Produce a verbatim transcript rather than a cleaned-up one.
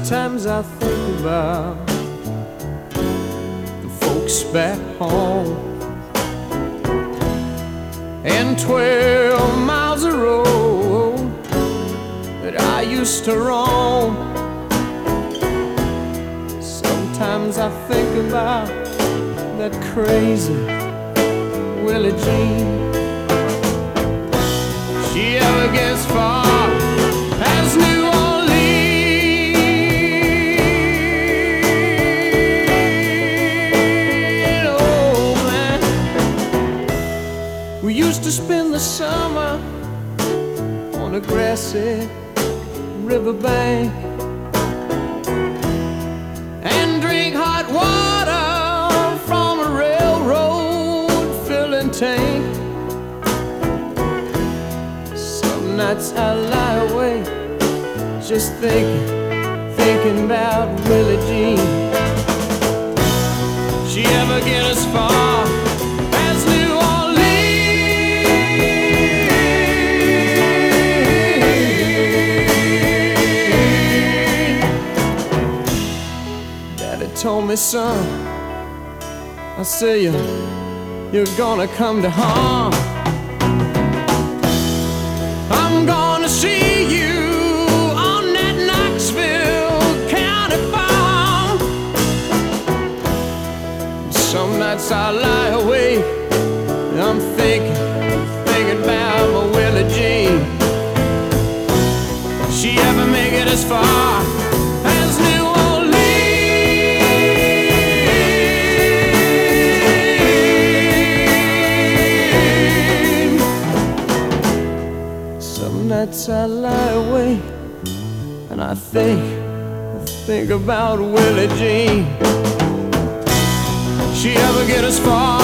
Sometimes I think about the folks back home and twelve miles of road that I used to roam. Sometimes I think about that crazy Willie Jean. She ever gets far as New Orleans, oh man. We used to spend the summer on a grassy riverbank and drink hot water from a railroad filling tank. Some nights I lie awake just thinking, thinking about Willie Jean. She ever get as far as New Orleans? Daddy told me, son, I say you, you're gonna come to harm. I'm gonna see you on that Knoxville County farm. Some nights I lie awake and I'm thinking, thinking about my Willie Jean. She ever make it as far as New Orleans? Some nights I lie awake and I think, I think about Willie Jean. She ever get as far